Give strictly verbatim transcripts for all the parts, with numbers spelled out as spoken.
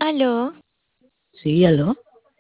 Aló, Sí, aló.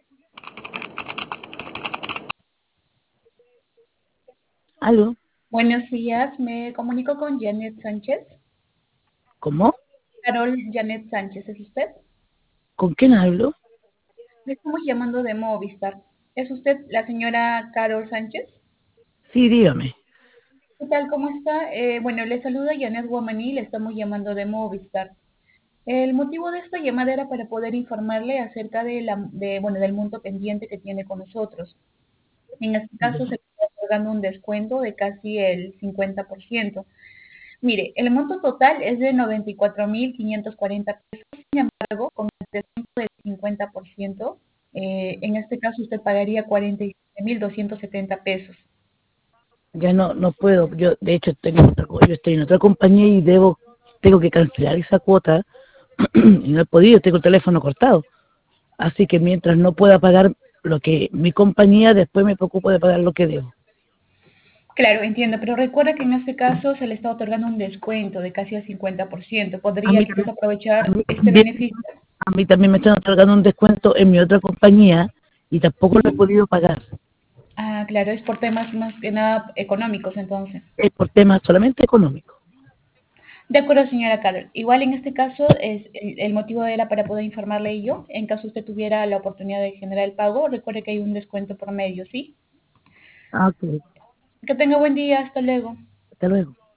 Aló. Buenos días, me comunico con Janet Sánchez. ¿Cómo? Carol Janet Sánchez, ¿es usted? ¿Con quién hablo? Le estamos llamando de Movistar. ¿Es usted la señora Carol Sánchez? Sí, dígame. ¿Qué tal? ¿Cómo está? Eh, bueno, le saluda Janet Guamaní, le estamos llamando de Movistar. El motivo de esta llamada era para poder informarle acerca de la, de, bueno, del monto pendiente que tiene con nosotros. En este caso se le está otorgando un descuento de casi el cincuenta por ciento. Mire, el monto total es de noventa y cuatro mil quinientos cuarenta pesos, sin embargo, con el descuento del cincuenta por ciento, eh, en este caso usted pagaría cuarenta y siete mil doscientos setenta pesos. Ya no, no puedo. Yo, de hecho, tengo otra co- yo estoy en otra compañía y debo, tengo que cancelar esa cuota y no he podido, tengo el teléfono cortado. Así que mientras no pueda pagar lo que mi compañía, después me preocupo de pagar lo que debo. Claro, entiendo, pero recuerda que en este caso se le está otorgando un descuento de casi el cincuenta por ciento. A ¿Podría mí quizás también, a aprovechar mí este también, beneficio? a mí también me están otorgando un descuento en mi otra compañía y tampoco lo he podido pagar. Ah, claro, es por temas más que nada económicos entonces. Es por temas solamente económicos. De acuerdo, señora Carol. Igual en este caso es el, el motivo era para poder informarle ello. En caso usted tuviera la oportunidad de generar el pago, recuerde que hay un descuento por medio, ¿sí? Ah, ok. Que tenga buen día, hasta luego. Hasta luego.